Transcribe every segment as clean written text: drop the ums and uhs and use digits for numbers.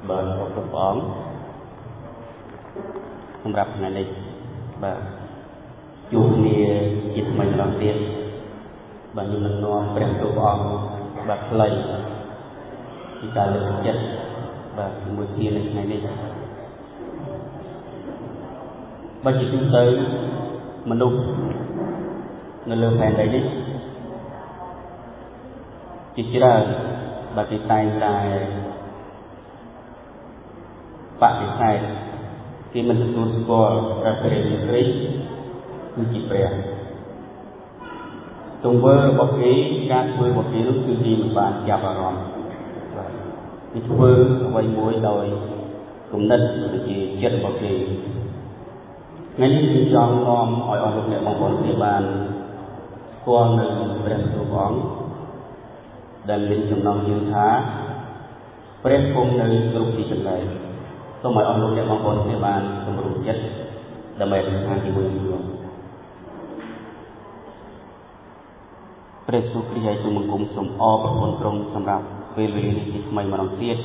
bà có cực ổn không gặp ngày này bà chuột nia chít mình làm tiền bà như mình ngon bèn cực ổn bà lấy chỉ ta lực chất bà mùi kia này ngày này bà chỉ chúng tới mình đúng nên lương phèn đấy đi chỉ là bà thì tay dài bạn thì tay khi mình tu score ra về Christ cứ chỉ bè tung vơ bọc khí ca vơ bọc khí lúc cứ gì mà bạn chạm vào rồi cái vơ quay mũi đồi cũng đất chỉ chết bọc khí ngay như trong nom hỏi ở lúc này mong muốn địa bàn con nên bèn tu bóng dan minចំណងយើងថាព្រះគង់នៅគ្រប់ទីកន្លែងសូមឲ្យអស់លោកអ្នកបងប្អូនគ្នាបានសម្រុំចិត្តដើម្បីតាមជាមួយគ្នាព្រះសុគ្រីស្ទឲ្យទូលបង្គំសូមអរប្រគុណទ្រង់សម្រាប់ពេលវេលានេះជាថ្មីម្ដងទៀត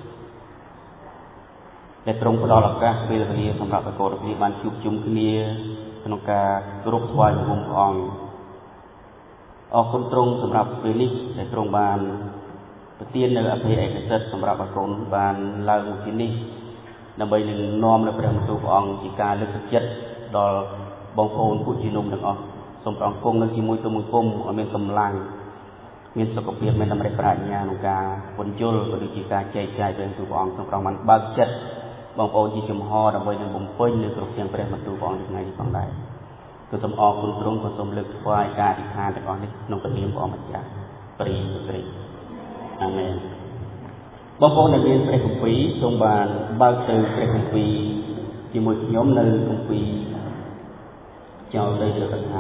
ដែលទ្រង់ផ្ដល់ឱកាសពេលវេលាសម្រាប់ប្រកបរបៀបបានជួបជុំគ្នាក្នុងការគោរពថ្វាយបង្គំព្រះអង្គអរគុណទ្រង់សម្រាប់ពេលនេះដែលទ្រង់បានប្រទាននៅអភ័យឯកសិទ្ធិសម្រាប់ឲ្យកូនបានឡើងមកទីនេះដើម្បីនឹងនាំនៅព្រះបន្ទូលព្រះអង្គជាការលើកទឹកចិត្តដល់បងប្អូនពួកជានំទាំងអស់សូមព្រះអង្គគង់នៅជាមួយទៅមួយគុំឲ្យមានកម្លាំងមានសុខភាពមានតម្រិះប្រាជ្ញាក្នុងការពន្យល់ក៏ដូចជាការចែកចាយព្រះបន្ទូលព្រះអង្គសូមព្រះអង្គបានបើកចិត្តបងប្អូនជាចំហដើម្បីនឹងបំពេញនៅគ្រប់ទាំងព្រះបន្ទូលព្រះអង្គថ្ងៃនេះផងដែរគឺសូមអរគុណទ្រង់ក៏សូមលើកថ្វាយការអធិដ្ឋានទាំងអស់នេះក្នុងព្រះនាមព្រះអង្គម្ចាស់ព្រះយេស៊ូវគ្រីស្ទអាមែនបងប្អូនដែលមានព្រះគម្ពីរសូមបានបើកទៅព្រះគម្ពីរជាមួយខ្ញុំនៅគម្ពីរចោទដីកថា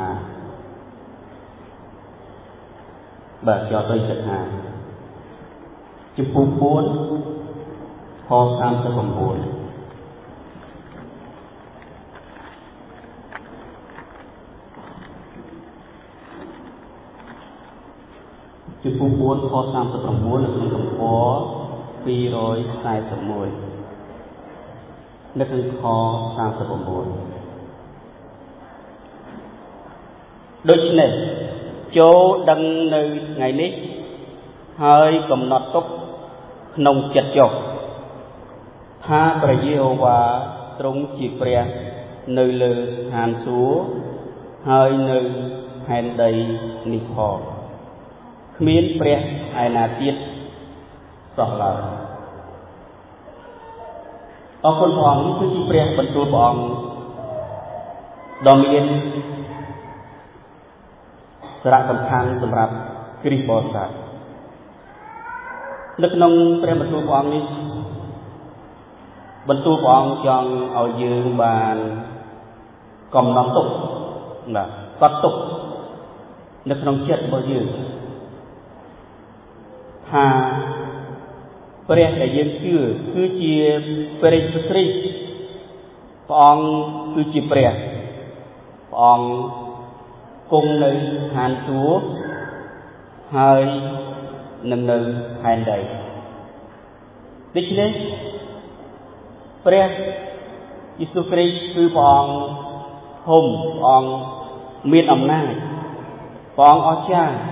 បាទចោទដីកថាជំពូក4ខ39ជំពូក4ខ39នៅក្នុងទំព័រ241នៅក្នុងខ39ដូច្នេះចូលដឹងនៅថ្ងៃនេះហើយកំណត់ទុកក្នុងចិត្តចុះថាព្រះយេហូវ៉ាទ្រង់ជាព្រះនៅលើស្ថានសួគ៌ហើយនៅផែនដីនេះផងគ្មានព្រះឯណាទៀតសោះឡើយអរគុណព្រះអង្គគឺជាព្រះបន្ទូលព្រះអង្គដ៏មានសារៈសំខាន់សម្រាប់គ្រិស្តបរិស័ទនៅក្នុងព្រះបន្ទូលព្រះអង្គនេះបន្ទូលព្រះអង្គចង់ឲ្យយើងបានកំណត់ទុកបាទកត់ទុកនៅក្នុងចិត្តរបស់យើងថាព្រះដែលយើងជឿគឺជាព្រះយេស៊ូវគ្រីស្ទព្រះអង្គគឺជាព្រះអង្គគង់នៅស្ថានសួគ៌ហើយនឹងនៅផែនដីដូច្នេះព្រះយេស៊ូវគ្រីស្ទគឺព្រះអង្គធំព្រះអង្គមានអំណាចព្រះអង្គអស្ចារ្យ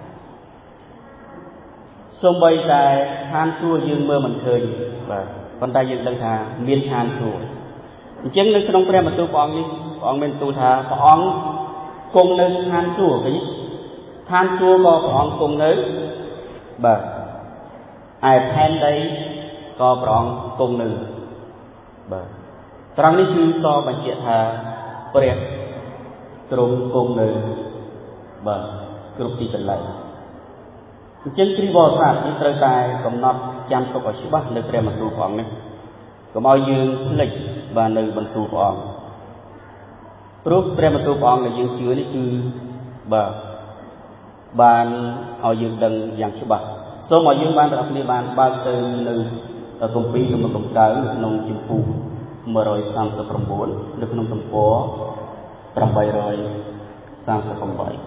សូម្បីតែឋានសួគ៌យើងមើលមិនឃើញបាទប៉ុន្តែយើងដឹងថាមានឋានសួគ៌អញ្ចឹងនៅក្នុងព្រះបន្ទូលព្រះអង្គនេះព្រះអង្គមានបន្ទូលថាព្រះអង្គគង់នៅឋានសួគ៌វិញឋានសួគ៌ក៏ព្រះអង្គគង់នៅបាទឯផែនដីក៏ព្រះអង្គគង់នៅបាទត្រង់នេះគឺតបញ្ជាក់ថាព្រះទ្រង់គង់នៅបាទគ្រប់ទីកន្លែងអញ្ចឹងគ្រីស្ទបរិស័ទយើងត្រូវតែកំណត់ចាំទុកឲ្យច្បាស់នៅព្រះបន្ទូលព្រះអង្គនេះកុំឲ្យយើងភ្លេចបាននៅបន្ទូលព្រះអង្គព្រោះព្រះបន្ទូលព្រះអង្គដែលយើងជឿនេះគឺបាទបានឲ្យយើងដឹងយ៉ាងច្បាស់សូមឲ្យយើងបានទាំងអស់គ្នាបានបើកទៅនៅគម្ពីរក្នុងកំដៅក្នុងជំពូក139នៅក្នុងទំព័រ838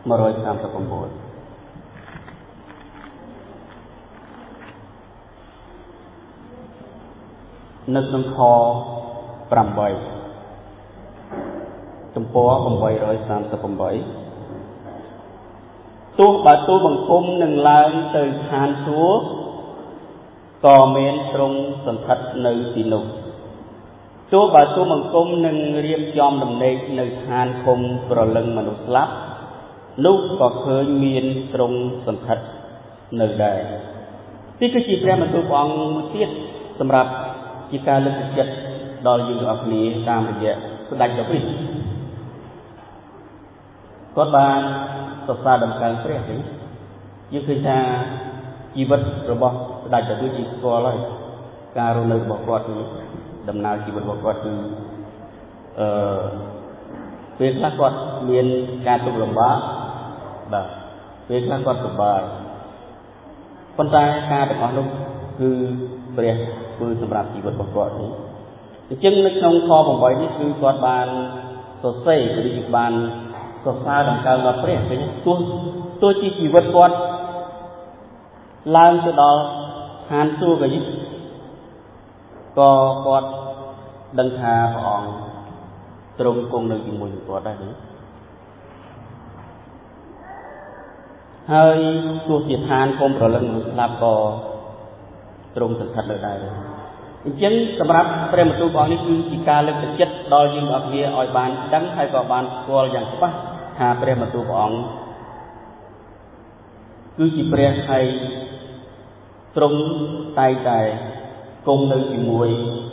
139នៅក្នុងខ8ទំព័រ838ទោះបើទូលបង្គំនឹងឡើងទៅឋានសួគ៌ក៏មានទ្រង់សន្ធិដ្ឋនៅទីនោះទោះបើទូលបង្គំនឹងរៀបចំដំណេកនៅឋានឃុំប្រលឹងមនុស្សស្លាប់នោះក៏ឃើញមានទ្រង់សន្ធិដ្ឋនៅដែរនេះគឺជាព្រះបន្ទូលព្រះអង្គមួយទៀតសម្រាប់ជាការលើកទឹកចិត្តដល់យើងទាំងអស់គ្នាតាមរយៈស្ដេចព្រះគ្រីស្ទគាត់បានសរសើរដំណើរព្រះទេយើងឃើញថាជីវិតរបស់ស្ដេចព្រះគ្រីស្ទជាស្គាល់ហើយការរស់នៅរបស់គាត់គឺដំណើរជីវិតរបស់គាត់គឺពេលខ្លះគាត់មានការទុក្ខលំបាកបាទពេលខ្លះគាត់សប្បាយប៉ុន្តែការទាំងអស់នោះគឺព្រះធ្វើសម្រាប់ជីវិតរបស់គាត់នេះអញ្ចឹងនៅក្នុងខ8នេះគឺគាត់បានសរសេរឬបានសរសើរដង្កើងដល់ព្រះឃើញទោះជាជីវិតគាត់ឡើងទៅដល់ឋានសួគ៌ក៏គាត់ដឹងថាព្រះអង្គទ្រង់គង់នៅជាមួយនឹងគាត់ដែរហើយទោះជាឋានគុំប្រលឹងមនុស្សស្លាប់ក៏ទ្រង់សន្ធិដ្ឋនៅដែរអញ្ចឹងសម្រាប់ព្រះបន្ទូលព្រះអង្គនេះគឺជាការលើកទឹកចិត្តដល់យើងអស់គ្នាឲ្យបានដឹងហើយក៏បានស្គាល់យ៉ាងច្បាស់ថាព្រះបន្ទូលព្រះអង្គគឺជាព្រះហើយទ្រង់តែងតែគង់នៅជាមួយ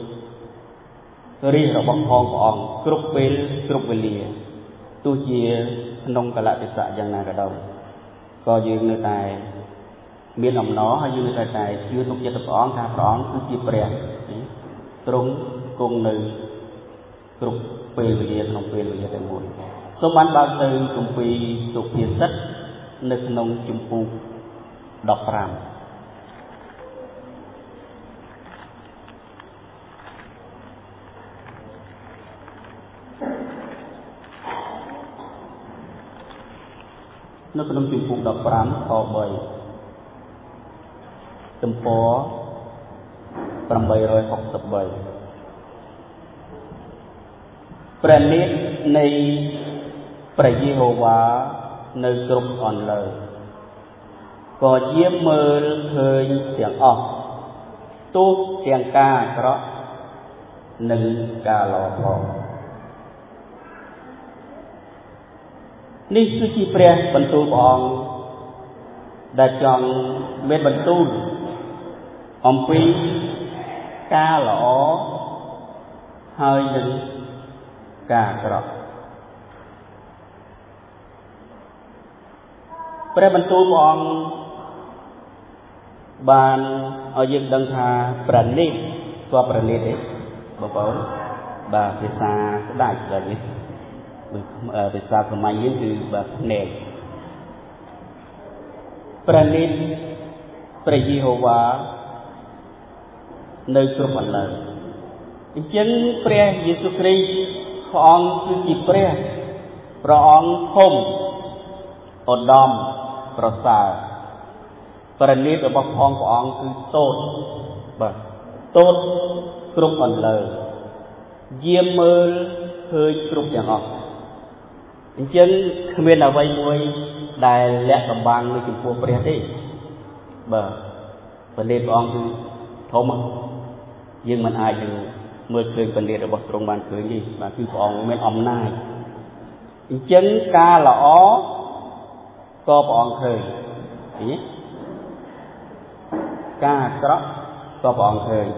រាជរបស់ផងព្រះអង្គគ្រប់ពេលគ្រប់វេលាទោះជាក្នុងកលៈទេសៈយ៉ាងណាក៏ដោយក៏យើងនៅតែមានអំណរហើយយើងនៅតែជឿទុកចិត្តព្រះអង្គថាព្រះអង្គគឺជាព្រះទ្រង់គង់នៅគ្រប់ពេលវេលាក្នុងពេលវេលាតែមួយសូមបានបើកទៅគម្ពីរសុភាសិតនៅក្នុងជំពូក15នៅក្នុងជំពូក15ខ3ទំព័រ863ព្រះនេត្រនៃព្រះយេហូវ៉ានៅគ្រប់អន្លើក៏យាមមើលឃើញទាំងអស់ទោះទាំងការអាក្រក់និងការល្អផងនេះគឺជាព្រះបន្ទូលព្រះអង្គដែលចង់មានបន្ទូលអំពីការល្អហើយនឹងការអាក្រក់ព្រះបន្ទូលព្រះអង្គបានឲ្យយើងដឹងថាប្រណិតស្គាល់ប្រណិតទេបងប្អូនបាទភាសាស្ដេចដែលនេះភាសាសម័យយើងគឺបាទភ្នែកប្រណិតព្រះយេហូវ៉ានៅគ្រប់អន្លើអញ្ចឹងព្រះយេស៊ូវគ្រីស្ទព្រះអង្គគឺជាព្រះអង្គធំឧត្តមប្រសើរប្រណិតរបស់ព្រះអង្គគឺតូចបាទតូចគ្រប់អន្លើយាមមើលឃើញគ្រប់ទាំងអស់អញ្ចឹងគ្មានអ្វីមួយដែលលាក់កំបាំងនៅចំពោះព្រះទេបាទប្រណិតព្រះអង្គគឺធំយើងមិនអាចនឹងមើលឃើញប្រណិតរបស់ទ្រង់បានឃើញទេបាទគឺព្រះអង្គមានអំណាចអញ្ចឹងការល្អក៏ព្រះអង្គឃើញឃើញទេការអាក្រក់ក៏ព្រះអង្គឃើញ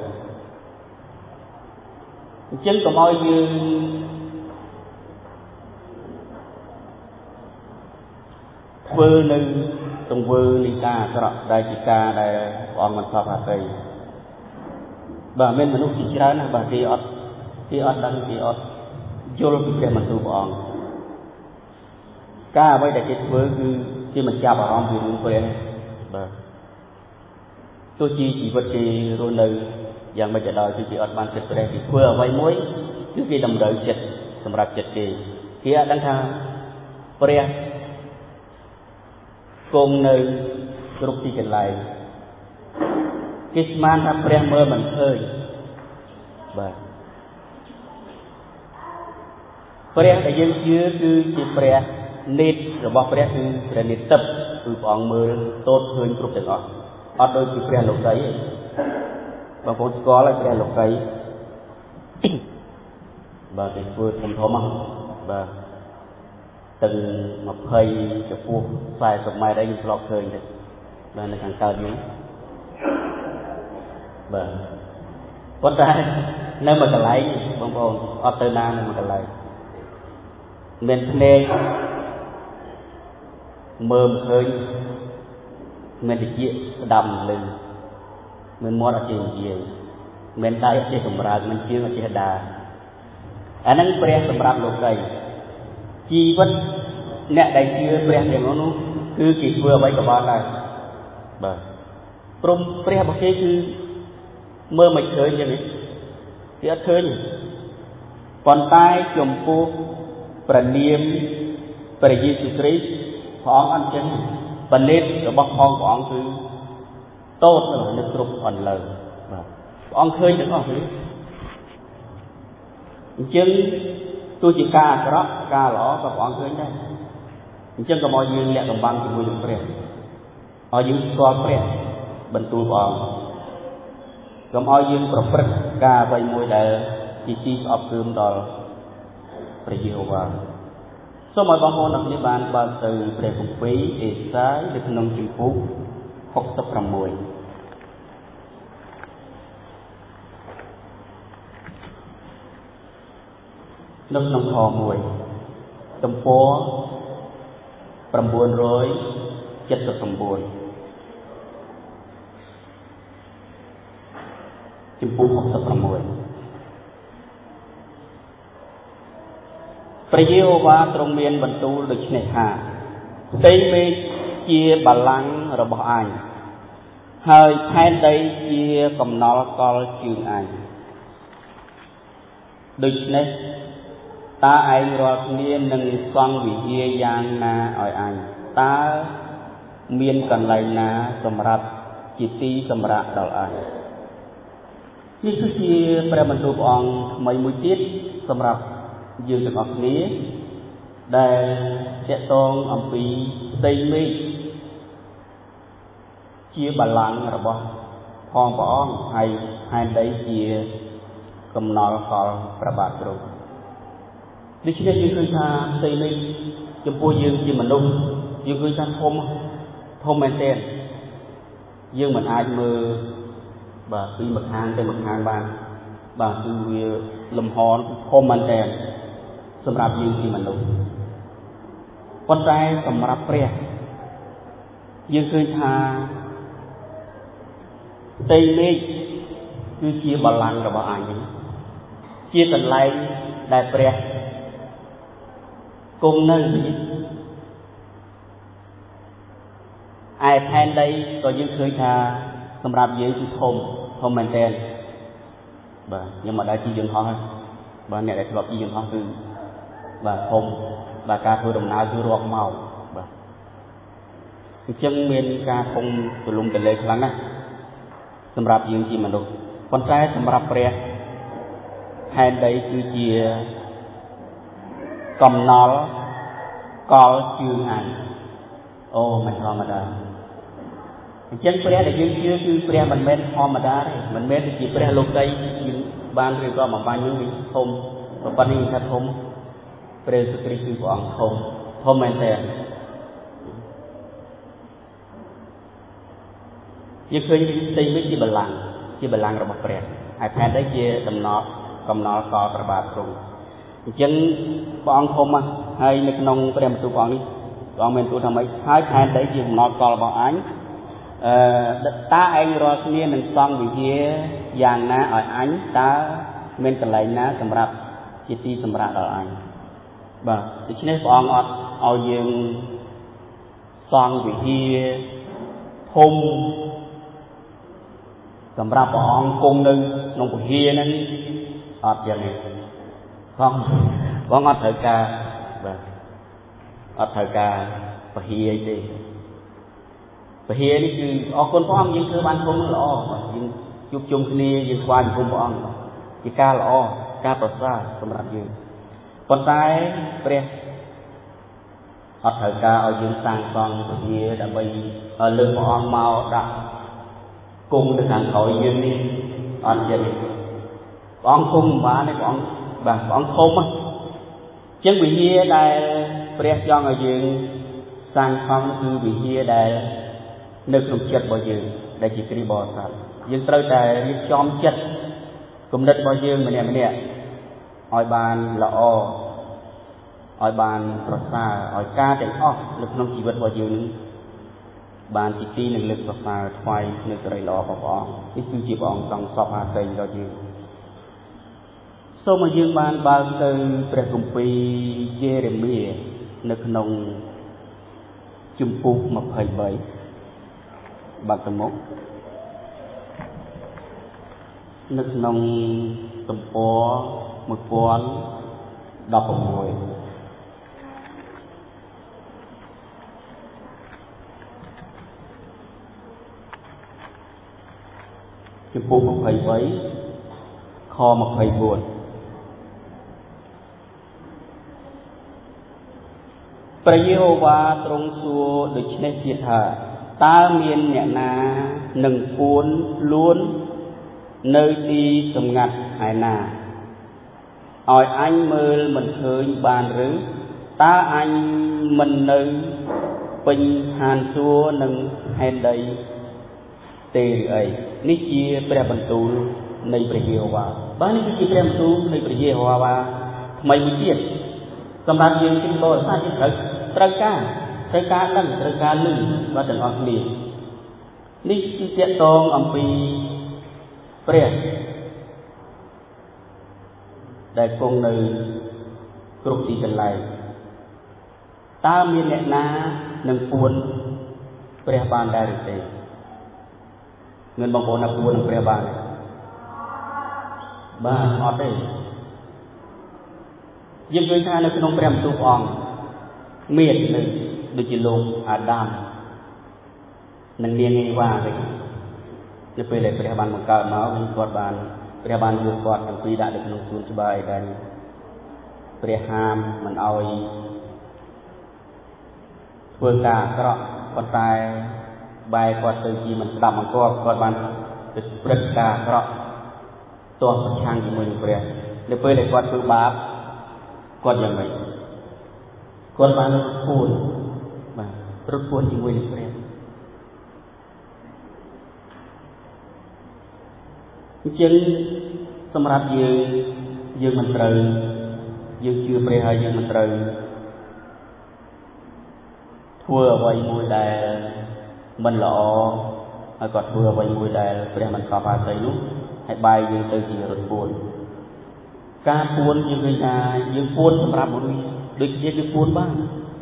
អញ្ចឹងកុំឲ្យយើងធ្វើនៅទង្វើនៃការអាក្រក់ដែលជាការដែលព្រះអង្គមិនសពអតីតបាទមានមនុស្សជាច្រើនណាស់បាទគេអត់ដឹងគេអត់យល់ពីព្រះបន្ទូលព្រះអង្គការអ្វីដែលគេធ្វើគឺគេមិនចាប់អារម្មណ៍ពីរឿងព្រះបាទទោះជាជីវិតគេរស់នៅយ៉ាងម៉េចក៏ដោយគឺគេអត់បានចិត្តព្រះគេធ្វើអ្វីមួយគឺគេតម្រូវចិត្តសម្រាប់ចិត្តគេអត់ដឹងថាព្រះគង់នៅគ្រប់ទីកន្លែងគេស្មានថាព្រះមើលមិនឃើញបាទព្រះដែលយើងជឿគឺជាព្រះនេតរបស់ព្រះគឺព្រះនេតទឹកគឺព្រះអង្គមើលទតឃើញគ្រប់ទាំងអស់អត់ដូចជាព្រះលោកីទេបងប្អូនស្គាល់ហើយព្រះលោកីបាទគេធ្វើធំធំហ្នឹងបាទទឹក20ចំពោះ40ម៉ែត្រអីខ្ញុំធ្លាប់ឃើញទេបាទនៅខាងកើតនេះបាទប៉ុន្តែនៅមួយកន្លែងបងប្អូនអត់ទៅណានៅមួយកន្លែងមានភ្នែកមើលមិនឃើញមានតិចស្ដាប់មិនឮមានមាត់អត់ចេះនិយាយមានដៃអត់ចេះសម្រើកមានជើងអត់ចេះដើរអាហ្នឹងព្រះសម្រាប់លោកីជីវិតអ្នកដែលជឿព្រះទាំងនោះគឺគេធ្វើអ្វីក៏បានដែរបាទព្រមព្រះរបស់គេគឺមើលមិនឃើញយ៉ាងនេះគេអត់ឃើញប៉ុន្តែចំពោះព្រះនាមព្រះយេស៊ូវគ្រីស្ទព្រះអង្គអត់ចឹងបណ្ឌិតរបស់ផងព្រះអង្គគឺតូចនៅគ្រប់អន្លើបាទព្រះអង្គឃើញទាំងអស់នេះអញ្ចឹងទោះជាការអាក្រក់ការល្អក៏ព្រះអង្គឃើញដែរអញ្ចឹងកុំឲ្យយើងលាក់កំបាំងជាមួយនឹងព្រះឲ្យយើងស្គាល់ព្រះបន្ទូលព្រះអង្គកុំឲ្យយើងប្រព្រឹត្តការអ្វីមួយដែលជាទីស្អប់គ្រឹមដល់ព្រះយេហូវ៉ាសូមឲ្យបងប្អូនទាំងនេះបានបើកទៅព្រះគម្ពីរអេសាយនៅក្នុងជំពូក66នៅក្នុងខ1ទំព័រ979ជំពូក66ព្រះយេហូវ៉ាទ្រង់មានបន្ទូលដូច្នេះថាផ្ទៃមេឃជាបល្ល័ង្ករបស់អញហើយផែនដីជាកំណល់កលជើងអញដូច្នេះតើឯងរាល់គ្នានឹងសង់វិហារយ៉ាងណាឲ្យអញតើមានកន្លែងណាសម្រាប់ជាទីសម្រាប់ដល់អញនេះគឺជាព្រះបន្ទូលព្រះអង្គថ្មីមួយទៀតសម្រាប់យើងទាំងអស់គ្នាដែលតាក់ទងអំពីផ្ទៃមេឃជាបល្ល័ង្ករបស់ផងព្រះអង្គហើយផែនដីជាកំណល់កលព្រះបាទទ្រង់ដូច្នេះយើងឃើញថាផ្ទៃមេឃចំពោះយើងជាមនុស្សយើងឃើញថាធំមែនទែនយើងមិនអាចមើលបាទពីម្ខាងទៅម្ខាងបានបាទគឺវាលំហធំមែនទែនសម្រាប់យើងជាមនុស្សប៉ុន្តែសម្រាប់ព្រះយើងឃើញថាផ្ទៃមេឃគឺជាបល្ល័ង្ករបស់អញជាកន្លែងដែលព្រះគង់នៅឯផែនដីក៏យើងឃើញថាសម្រាប់យើងគឺធំមែនទែនបាទខ្ញុំមិនដែលជិះយន្តហោះបាទអ្នកដែលធ្លាប់ជិះយន្តហោះគឺបាទធំបាទការធ្វើដំណើរគឺរាប់ម៉ោងបាទអញ្ចឹងមានការធំទូលំទូលាយខ្លាំងណាស់សម្រាប់យើងជាមនុស្សប៉ុន្តែសម្រាប់ព្រះផែនដីគឺជាកំណល់កលជើងអញអូមិនធម្មតាអញ្ចឹងព្រះដែលយើងជឿគឺព្រះមិនមែនធម្មតាទេមិនមែនជាព្រះលោកីយើងបានរៀបរាប់មកបាញ់នេះធំប៉ុណ្ណឹងថាធំព្រះយេស៊ូវគ្រីស្ទគឺព្រះអង្គធំមែនតើយើងឃើញផ្ទៃមេឃជាបល្ល័ង្ករបស់ព្រះហើយផែនដីជាកំណល់កលព្រះបាទទ្រង់អញ្ចឹងព្រះអង្គធំណាស់ហើយនៅក្នុងព្រះបន្ទូលព្រះអង្គនេះព្រះអង្គមានទូលថាម៉េចហើយផែនដីជាកំណល់កលរបស់អញតើឯងរាល់គ្នានឹងសង់វិហារយ៉ាងណាឲ្យអញតើមានកន្លែងណាសម្រាប់ជាទីសម្រាប់ដល់អញបាទដូច្នេះព្រះអង្គអត់ឲ្យយើងសង់វិហារធំសម្រាប់ព្រះអង្គគង់នៅក្នុងវិហារហ្នឹងអត់យ៉ាងនេះបងអត់ត្រូវការបាទអត់ត្រូវការពហិយទេពហិនេះគឺអរគុណព្រះអង្គយើងធ្វើបានគុំល្អយើងជួបជុំគ្នាយើងស្វាគមន៍ព្រះអង្គជាការល្អការប្រសើរសម្រាប់យើងប៉ុន្តែព្រះអត់ត្រូវការឲ្យយើងសាងសង់ពហិដើម្បីលើកព្រះអង្គមកដាក់គង់នៅខាងក្រោយយើងនេះអត់ចឹងព្រះអង្គគុំបានទេព្រះអង្គបាទព្រះអង្គធំអញ្ចឹងវិហារដែលព្រះចង់ឲ្យយើងសាងសង់គឺវិហារដែលនៅក្នុងចិត្តរបស់យើងដែលជាគ្រីស្ទបរិស័ទយើងត្រូវតែរៀបចំចិត្តគំនិតរបស់យើងម្នាក់ៗឲ្យបានល្អឲ្យបានប្រសើរឲ្យការទាំងអស់នៅក្នុងជីវិតរបស់យើងបានជាទីនឹងលើកប្រសើរថ្វាយនៅសេរីល្អរបស់ព្រះអង្គនេះគឺជាព្រះអង្គសង្ឃសពអាស័យដល់យើងសូមឲ្យយើងបានបើកទៅព្រះគម្ពីរយេរេមៀនៅក្នុងជំពូក23បាត់ទៅមុខនៅក្នុងទំព័រ1016ជំពូក23ខ24ព្រះយេហូវ៉ាទ្រង់សួរដូច្នេះទៀតថាតើមានអ្នកណានឹងពួនខ្លួននៅទីសម្ងាត់ឯណាឲ្យអញមើលមិនឃើញបានឬតើអញមិននៅពេញហានសួរនឹងហេតុដីទេឬអីនេះជាព្រះបន្ទូលនៃព្រះយេហូវ៉ាបាទនេះគឺជាព្រះបន្ទូលនៃព្រះយេហូវ៉ាថ្មីមួយទៀតសម្រាប់យើងជាបរិស័ទយើងត្រូវការដឹងត្រូវការលឺបាទទាំងអស់គ្នានេះគឺទាក់ទងអំពីព្រះដែលគង់នៅគ្រប់ទីកន្លែងតើមានអ្នកណានឹងពួនព្រះបានដែរឬទេមានបងប្អូនណាពួននឹងព្រះបានបាទអត់ទេយើងឃើញថានៅក្នុងព្រះបន្ទូលព្រះអង្គមាននៅដូចជាលោកអាដាមនិងនាងអេវ៉ាវិញនៅពេលដែលព្រះបានបង្កើតមកគាត់បានព្រះបានយកគាត់ទាំងពីរដាក់នៅក្នុងសួនច្បារអេដេនព្រះហាមមិនអោយធ្វើការអាក្រក់ប៉ុន្តែបែរគាត់ទៅជាមិនស្ដាប់បង្គាប់គាត់បានទៅព្រឹត្តការអាក្រក់ទាស់ប្រឆាំងជាមួយនឹងព្រះនៅពេលដែលគាត់ធ្វើបាបគាត់យ៉ាងម៉េចគាត់បានរត់ពួនជាមួយនឹងព្រះអញ្ចឹងសម្រាប់យើងមិនត្រូវយើងជឿព្រះហើយយើងមិនត្រូវធ្វើអ្វីមួយដែលមិនល្អហើយក៏ធ្វើអ្វីមួយដែលព្រះមិនសពអាស័យនោះហើយបែរយើងទៅជារត់ពួនការពួនយើងឃើញថាយើងពួនសម្រាប់មនុស្សដូចជាយើងពួនបាន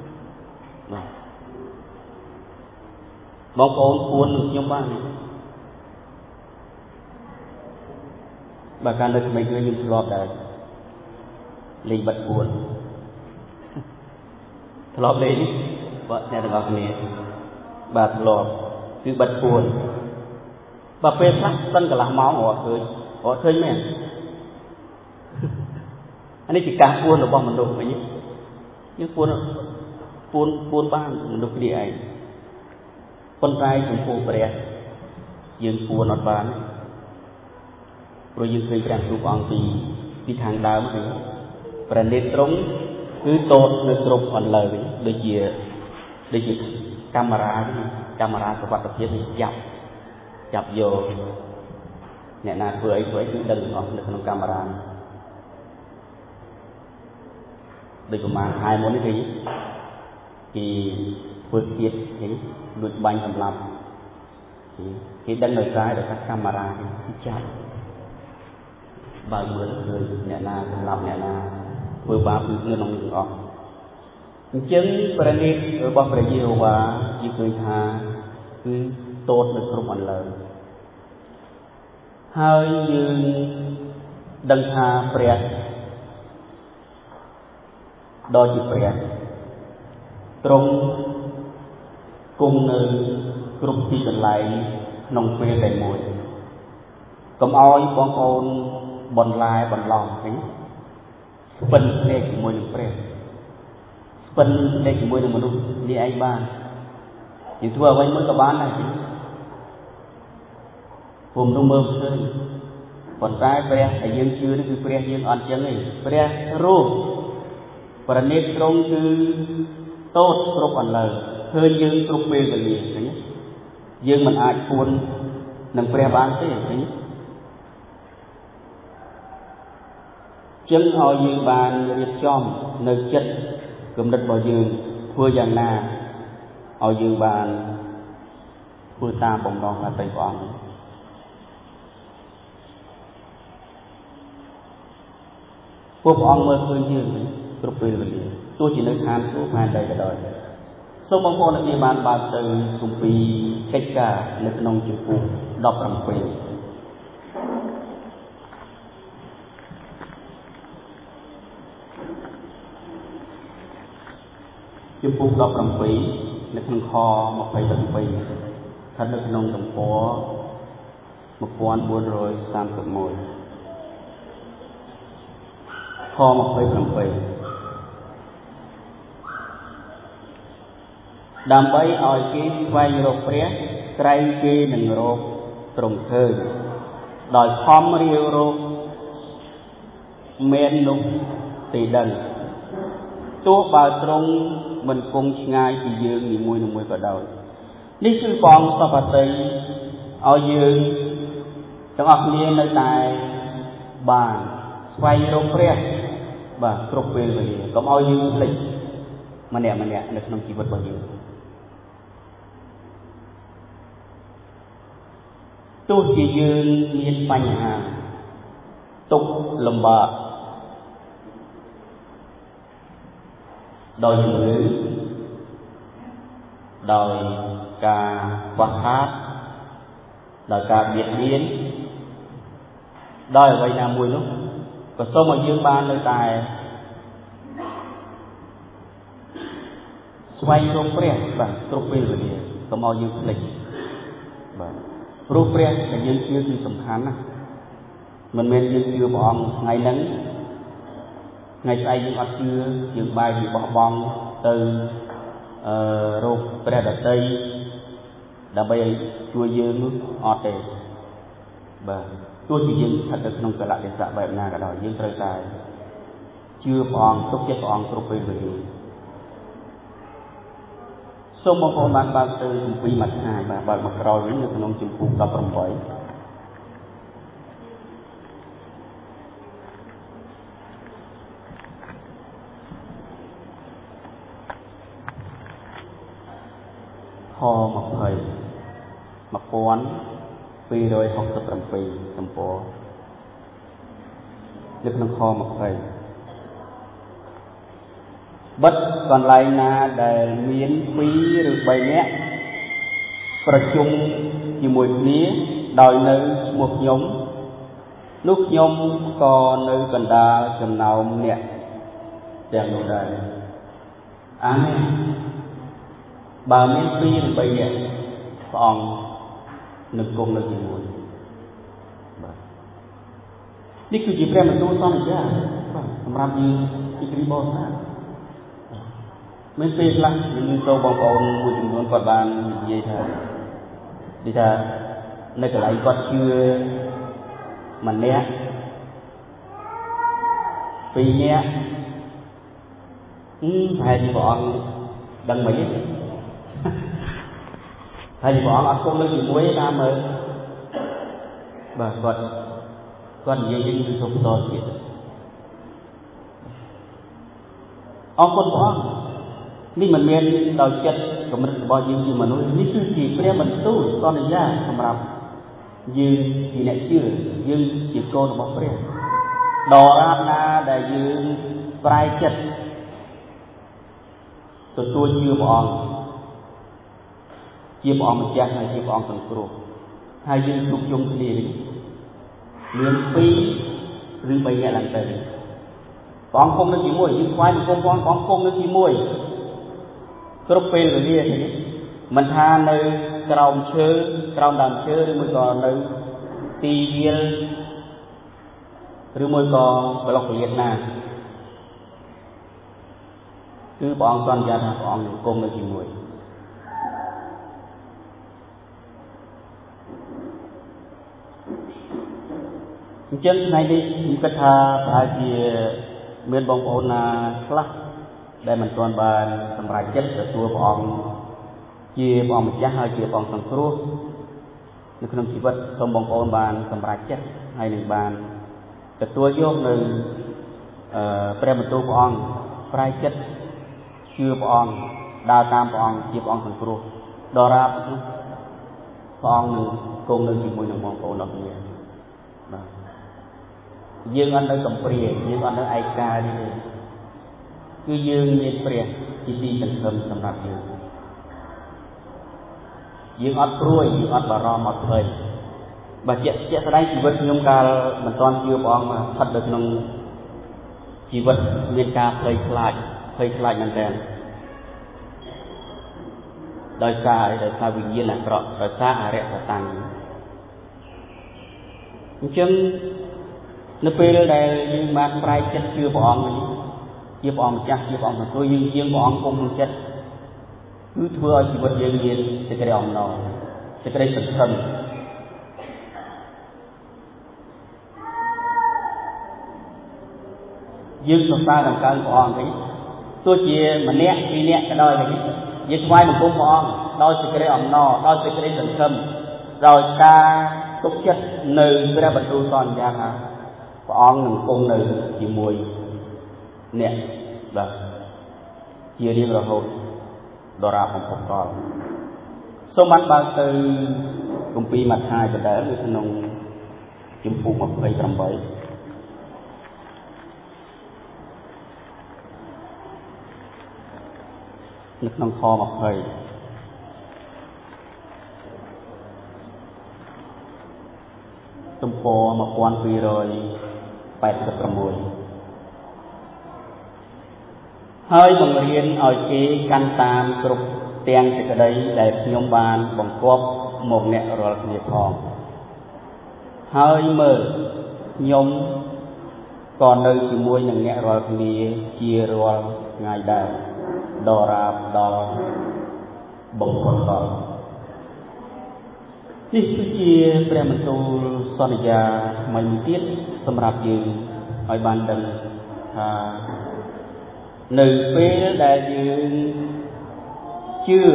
បងប្អូនពួននឹងខ្ញុំបានបើកាលនៅក្មេងៗខ្ញុំធ្លាប់ដែរលេងបិទពួនធ្លាប់លេងបាទអ្នកទាំងអស់គ្នាបាទធ្លាប់គឺបិទពួនបើពេលខ្លះសិនកន្លះម៉ោងរត់ឃើញមែនអានេះជាការពួនរបស់មនុស្សវិញយើងពួនបានមនុស្សគ្នាឯងប៉ុន្តែចំពោះព្រះយើងពួនអត់បានព្រោះយើងឃើញព្រះគ្រូព្រះអង្គពីខាងដើមគឺព្រះនេត្រទ្រង់គឺតូតនៅគ្រប់អន្លើវិញដូចជាកាមេរ៉ាសុវត្ថិភាពនេះចាប់យកអ្នកណាធ្វើអីគឺដឹងទាំងអស់នៅក្នុងកាមេរ៉ាដូចប្រហែលខែមុននេះគេធ្វើទៀតនេះដូចបាញ់សម្លាប់គេដឹងដោយសារកាមេរ៉ាគេចាប់បើមើលឃើញអ្នកណាសម្លាប់អ្នកណាធ្វើបាបគឺនៅក្នុងទាំងអស់អញ្ចឹងព្រះនេត្ររបស់ព្រះយេហូវ៉ាយើងឃើញថាគឺតូតនៅគ្រប់អន្លើហើយយើងដឹងថាព្រះដ៏ជាព្រះទ្រង់គង់នៅគ្រប់ទីកន្លែងក្នុងពេលតែមួយកុំឲ្យបងប្អូនបន្លែបន្លំឃើញស្ពិនភ្នែកជាមួយនឹងព្រះស្ពិនភ្នែកជាមួយនឹងមនុស្សនេះឯងបានយើងធ្វើអ្វីមួយក៏បានដែរពុំនោះមើលឃើញប៉ុន្តែព្រះដែលយើងជឿនេះគឺព្រះយើងអត់ចឹងទេព្រះរស់ប្រណិតត្រង់គឺតូចគ្រប់អន្លើឃើញយើងគ្រប់ពេលវេលាឃើញយើងមិនអាចពួននឹងព្រះបានទេឃើញចឹងឲ្យយើងបានរៀបចំនៅចិត្តគំនិតរបស់យើងធ្វើយ៉ាងណាឲ្យយើងបានធ្វើតាមបំណងរបស់ព្រះអង្គពួកព្រះអង្គមើលឃើញយើងគ្រប់ពេលវេលាទោះជានៅឋានសួគ៌ផែនដីក៏ដោយសូមបងប្អូនអ្នកមានបានបើកទៅគម្ពីរកិច្ចការនៅក្នុងជំពូក17ជំពូក17នៅក្នុងខ27ស្ថិតនៅក្នុងទំព័រ1431ខ27ដើម្បីឲ្យគេស្វែងរកព្រះក្រែងគេនឹងរកទ្រង់ឃើញដោយខំរាវរកមែននោះទីដឹងទោះបើទ្រង់មិនគង់ឆ្ងាយពីយើងនីមួយៗក៏ដោយនេះគឺព្រះអង្គសពតិឲ្យយើងទាំងអស់គ្នានៅតែបានស្វែងរកព្រះបាទគ្រប់ពេលវេលាកុំឲ្យយើងភ្លេចម្នាក់នៅក្នុងជីវិតរបស់យើងទោះជាយើងមានបញ្ហាទុក្ខលំបាកដោយជំងឺដោយការខ្វះខាតដោយការបៀតបៀនដោយអ្វីណាមួយនោះក៏សូមឲ្យយើងបាននៅតែស្វែងរកព្រះបាទគ្រប់ពេលវេលាកុំឲ្យយើងភ្លេចបាទព្រោះព្រះដែលយើងជឿគឺសំខាន់ណាស់មិនមែនយើងជឿព្រះអង្គថ្ងៃហ្នឹងថ្ងៃស្អែកយើងអត់ជឿយើងបែរពីបោះបង់ទៅរកព្រះដតីដើម្បីឲ្យជួយយើងនោះអត់ទេបាទទោះជាយើងស្ថិតនៅក្នុងកលៈទេសៈបែបណាក៏ដោយយើងត្រូវតែជឿព្រះអង្គទុកចិត្តព្រះអង្គគ្រប់ពេលវេលាសូមបងប្អូនបានបើកទៅគម្ពីរម៉ាថាយបាទបើកមកក្រោយវិញនៅក្នុងជំពូក18ខ20 1267ទំព័រនៅក្នុងខ20បិទកន្លែងណាដែលមាន2ឬ3នាក់ប្រជុំជាមួយគ្នាដោយនៅឈ្មោះខ្ញុំនោះខ្ញុំក៏នៅកណ្ដាលចំណោមអ្នកទាំងនោះដែរអាមែនបើមាន2ឬ3នាក់ព្រះអង្គនឹងគង់នៅជាមួយបាទនេះគឺជាព្រះបន្ទូលសន្យាបាទសម្រាប់យើងពីគ្រីស្ទបរិស័ទមានពេលខ្លះយើងសូមបងប្អូនមួយចំនួនគាត់បាននិយាយថានៅកន្លែងគាត់ជឿម្នាក់2នាក់ប្រហែលជាព្រះអង្គដឹងមិនទេហើយព្រះអង្គអត់គង់នៅជាមួយតាមមើលបាទគាត់និយាយយើងទៅបន្តទៀតអរគុណព្រះអង្គនេះមិនមែនដោយចិត្តកម្រិតរបស់យើងជាមនុស្សនេះគឺជាព្រះបន្ទូលសន្យាសម្រាប់យើងជាអ្នកជឿយើងជាកូនរបស់ព្រះដរាបណាដែលយើងប្រែចិត្តទទួលជឿព្រះអង្គជាព្រះអង្គម្ចាស់ហើយជាព្រះអង្គសង្គ្រោះហើយយើងជួបជុំគ្នាមាន2ឬ3នាក់ឡើងទៅព្រះអង្គគង់នៅជាមួយយើងស្វែងបង្គំព្រះអង្គគង់នៅជាមួយគ្រប់ពេលវេលានេះមិនថានៅក្រោមឈើក្រោមដើមឈើឬមួយក៏នៅទីវាលឬមួយក៏ប្លុកពលាតណាគឺព្រះអង្គសន្យាថាព្រះអង្គនឹងគង់នៅជាមួយអញ្ចឹងថ្ងៃនេះខ្ញុំគិតថាប្រហែលជាមានបងប្អូនណាខ្លះដែលមិនទាន់បានសម្រេចចិត្តទទួលព្រះអង្គជាព្រះអង្គម្ចាស់ហើយជាព្រះអង្គសង្គ្រោះនៅក្នុងជីវិតសូមបងប្អូនបានសម្រេចចិត្តហើយនឹងបានទទួលយកនៅព្រះបន្ទូលព្រះអង្គប្រែចិត្តជឿព្រះអង្គដើរតាមព្រះអង្គជាព្រះអង្គសង្គ្រោះដរាបព្រះអង្គនឹងគង់នៅជាមួយនឹងបងប្អូនអរគ្នាបាទយើងអត់នៅកំព្រាយើងអត់នៅឯកានេះទេគឺយើងមានព្រះជាទីសង្ឃឹមសម្រាប់យើងអត់ព្រួយយើងអត់បារម្ភអត់ភ័យបើជាក់ស្ដែងជីវិតខ្ញុំកាលមិនទាន់ជឿព្រះអង្គស្ថិតនៅក្នុងជីវិតមានការភ័យខ្លាចមែនទែនដោយសារវិញ្ញាណអាក្រក់ដោយសារអរិយសតាំងអញ្ចឹងនៅពេលដែលយើងបានប្រែចិត្តជឿព្រះអង្គជាព្រះអង្គម្ចាស់ជាព្រះអង្គសង្គ្រោះយើងព្រះអង្គគង់ក្នុងចិត្តគឺធ្វើឲ្យជីវិតយើងមានសេចក្តីអំណរសេចក្តីសង្ឃឹមយើងសរសើរដល់កើព្រះអង្គវិញទោះជាម្នាក់ពីរនាក់ក៏ដោយវិញយើងថ្វាយបង្គំព្រះអង្គដោយសេចក្តីអំណរដោយសេចក្តីសង្ឃឹមដោយការទុកចិត្តនៅព្រះបន្ទូលសន្យាថាព្រះអង្គនឹងគង់នៅជាមួយអ្នកបាទជារៀងរហូតដរាបបំផុតកលសូមបានបើកទៅគម្ពីរម៉ាថាយបណ្ដែលនៅក្នុងជំពូក28នៅក្នុងខ20ទំព័រ1286ហើយបង្រៀនឲ្យគេកាន់តាមគ្រប់ទាំងសេចក្តីដែលខ្ញុំបានបង្គាប់មកអ្នករាល់គ្នាផងហើយមើលខ្ញុំក៏នៅជាមួយនឹងអ្នករាល់គ្នាជារាល់ថ្ងៃដែរដរាបដល់បំផុតដល់នេះគឺជាព្រះបន្ទូលសន្យាថ្មីមួយទៀតសម្រាប់យើងឲ្យបានដឹងថានៅពេលដែលយើងជឿ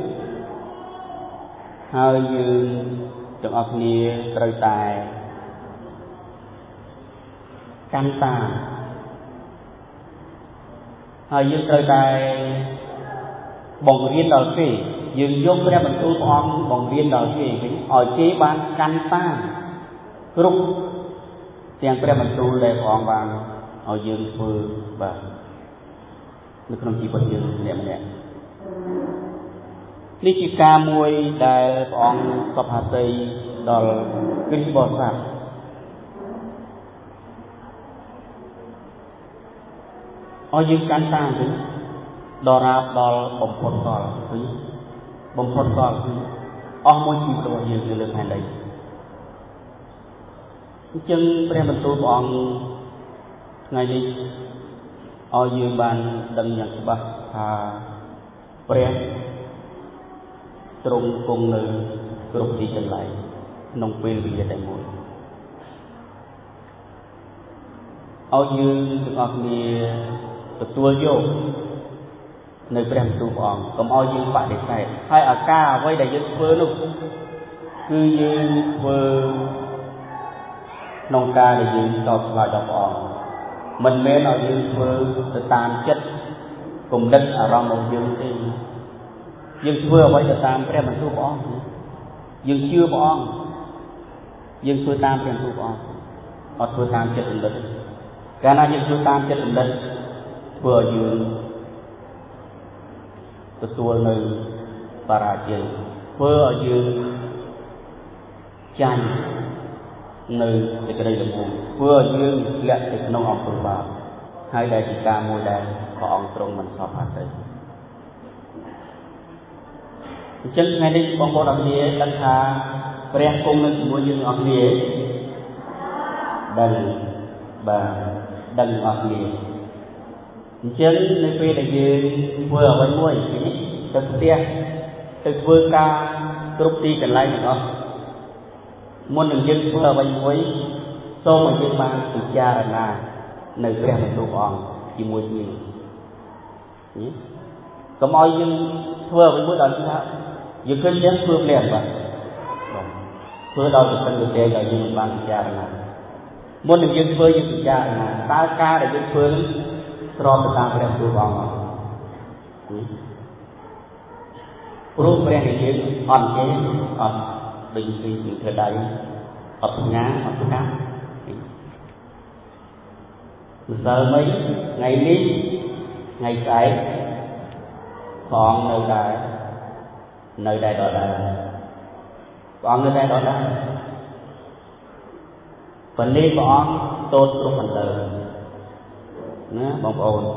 ហើយយើងទាំងអស់គ្នាត្រូវតែកាន់តាមហើយយើងត្រូវតែបង្រៀនដល់គេយើងយកព្រះបន្ទូលព្រះអង្គបង្រៀនដល់គេវិញឲ្យគេបានកាន់តាមគ្រប់ទាំងព្រះបន្ទូលដែលព្រះអង្គបានឲ្យយើងធ្វើបាទនៅក្នុងជីវិតយើងម្នាក់នេះជាការមួយដែលព្រះអង្គសពហត្ថីដល់គ្រិស្តបរិស័ទឲ្យយើងកាន់តាមវិញដល់រាបដល់បំផុតកលគឺបំផុតកលគឺអស់មួយជីវិតរបស់យើងនៅលើផែនដីអញ្ចឹងព្រះបន្ទូលព្រះអង្គថ្ងៃនេះឲ្យយើងបានដឹងយ៉ាងច្បាស់ថាព្រះទ្រង់គង់នៅគ្រប់ទីកន្លែងក្នុងពេលវេលាតែមួយឲ្យយើងទាំងអស់គ្នាទទួលយកនៅព្រះបន្ទូលព្រះអង្គកុំឲ្យយើងបដិសេធហើយអាការអ្វីដែលយើងធ្វើនោះគឺយើងធ្វើក្នុងការដែលយើងតបស្វាយដល់ព្រះអង្គមិនមែនឲ្យយើងធ្វើទៅតាមចិត្តគំនិតអារម្មណ៍របស់យើងទេយើងធ្វើអ្វីទៅតាមព្រះបន្ទូលព្រះអង្គយើងជឿព្រះអង្គយើងធ្វើតាមព្រះបន្ទូលព្រះអង្គអត់ធ្វើតាមចិត្តគំនិតកាលណាយើងធ្វើតាមចិត្តគំនិតធ្វើឲ្យយើងទទួលនៅបរាជ័យធ្វើឲ្យយើងចាញ់នៅសេចក្តីល្ងងធ្វើឲ្យយើងធ្លាក់ទៅក្នុងអំពើបាបហើយដែលជាការមួយដែលព្រះអង្គទ្រង់មិនសពហត្ថីចឹងថ្ងៃនេះបងប្អូនអរគ្នាដឹងថាព្រះគង់នៅជាមួយយើងអរគ្នាដឹងបាទដឹងអរគ្នាអញ្ចឹងនៅពេលដែលយើងធ្វើអ្វីមួយទៅផ្ទះទៅធ្វើការគ្រប់ទីកន្លែងទាំងអស់មុននឹងយើងធ្វើអ្វីមួយសូមឲ្យយើងបានពិចារណានៅព្រះបន្ទូលព្រះអង្គជាមួយគ្នាកុំឲ្យយើងធ្វើអ្វីមួយដល់ថាយើងឃើញយើងធ្វើភ្លាមបាទធ្វើដល់ទៅពេលដែលយើងបានពិចារណាមុននឹងយើងធ្វើយើងពិចារណាតើការដែលយើងធ្វើស្របទៅតាមព្រះបន្ទូលព្រះអង្គព្រោះព្រះដែលយើងអត់ទេអត់ដូចពីធ្វើដៃអត់ញ៉ាអត់កាម្សិលមិញថ្ងៃនេះថ្ងៃស្អែកព្រះអង្គនៅដែរដល់ដែរព្រះអង្គនៅដែរដល់ដែរប៉ុន្តែព្រះអង្គទតគ្រប់បន្លឺណាបងប្អូ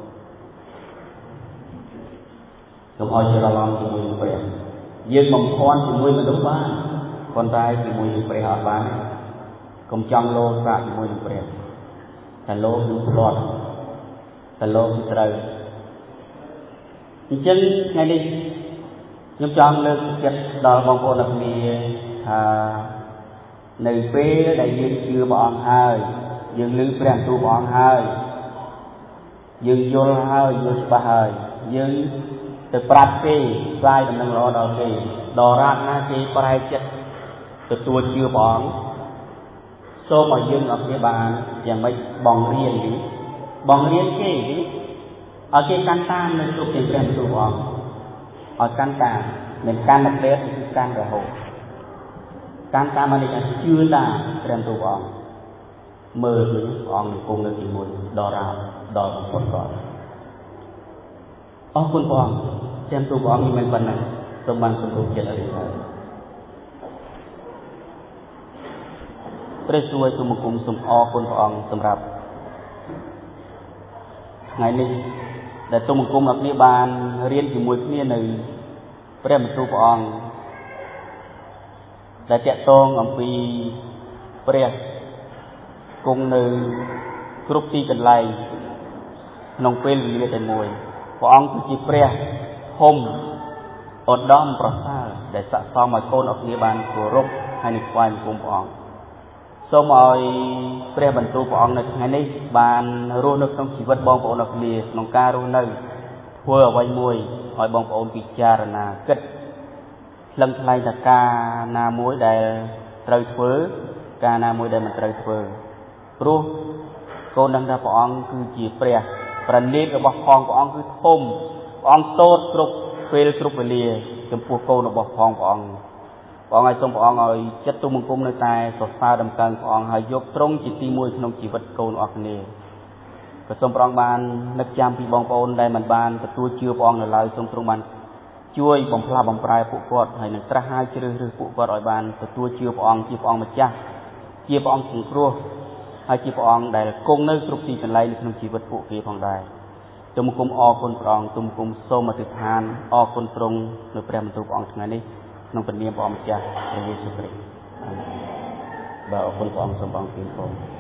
នកុំឲ្យច្រឡំជាមួយព្រះយើងបំភាន់ជាមួយមនុស្សបានប៉ុន្តែជាមួយនឹងព្រះអត់បានកុំចង់លោសាកជាមួយនឹងព្រះតែលោកនឹងផ្លាត់តែលោកនឹងត្រូវអញ្ចឹងថ្ងៃនេះខ្ញុំចង់លើកចិត្តដល់បងប្អូនទាំងគ្នាថានៅពេលដែលយើងជឿព្រះអង្គហើយយើងឮព្រះបន្ទូលព្រះអង្គហើយយើងយល់ហើយយល់ច្បាស់ហើយយើងទៅប្រាប់គេផ្សាយដំណឹងល្អដល់គេដល់រាល់ណាគេប្រែចិត្តទទួលជឿព្រះអង្គសូមឲ្យយើងអត់គ្នាបានយ៉ាងម៉េចបងរៀនគេឲ្យគេកាន់តាមនៅគ្រប់ទីព្រះបន្ទូលព្រះអង្គឲ្យកាន់តាមមិនកាន់តែពេលគឺកាន់រហូតកាន់តាមនេះថាជឿតាមព្រះបន្ទូលព្រះអង្គមើលគឺព្រះអង្គនឹងគង់នៅជាមួយដល់រាល់ដល់បំផុតគាត់អរគុណព្រះអង្គព្រះបន្ទូលព្រះអង្គនេះមិនប៉ុណ្ណាសូមបានសន្ទុះចិត្តឲ្យហើយព្រះសួយទូលបង្គំសូមអរគុណព្រះអង្គសម្រាប់ថ្ងៃនេះដែលទូលបង្គំអ្នកនេះបានរៀនជាមួយគ្នានៅព្រះបន្ទូលព្រះអង្គដែលតាក់ទងអំពីព្រះគង់នៅគ្រប់ទីកន្លែងក្នុងពេលវេលាតែមួយព្រះអង្គគឺជាព្រះធំឧត្តមប្រសើរដែលស័ក្តិសមឲ្យកូនអ្នកនេះបានគោរពហើយនឹងថ្វាយបង្គំព្រះអង្គសូមឲ្យព្រះបន្ទូលព្រះអង្គនៅថ្ងៃនេះបានរស់នៅក្នុងជីវិតបងប្អូនអ្នកគ្នាក្នុងការរស់នៅធ្វើអ្វីមួយឲ្យបងប្អូនពិចារណាគិតថ្លឹងថ្លែងថាការណាមួយដែលត្រូវធ្វើការណាមួយដែលមិនត្រូវធ្វើព្រោះកូនដឹងថាព្រះអង្គគឺជាព្រះប្រណិតរបស់ព្រះអង្គគឺធំព្រះអង្គទតគ្រប់ពេលគ្រប់វេលាចំពោះកូនរបស់ព្រះអង្គឲ្យសូមព្រះអង្គឲ្យចិត្តទូលបង្គំនៅតែសរសើរដំណើរព្រះអង្គហើយយកទ្រង់ជាទី1ក្នុងជីវិតកូនអស់គ្នាក៏សូមព្រះអង្គបាននឹកចាំពីបងប្អូនដែលមិនបានទទួលជឿព្រះអង្គនៅឡើយសូមទ្រង់បានជួយបំផ្លាស់បំប្រែពួកគាត់ហើយនឹងត្រាស់ហើយជ្រើសរើសពួកគាត់ឲ្យបានទទួលជឿព្រះអង្គជាព្រះអង្គម្ចាស់ជាព្រះអង្គសង្គ្រោះហើយជាព្រះអង្គដែលគង់នៅគ្រប់ទីកន្លែងនៅក្នុងជីវិតពួកគេផងដែរទូលបង្គំអរគុណព្រះអង្គទូលបង្គំសូមអធិដ្ឋានអរគុណទ្រង់នៅព្រះបន្ទូលព្រះអង្គថ្ងៃនេះក្នុងព្រះនាមព្រះអង្គម្ចាស់ព្រះយេស៊ូវគ្រីស្ទបាទអរគុណព្រះអង្គសូមព្រះអង្គទានពរ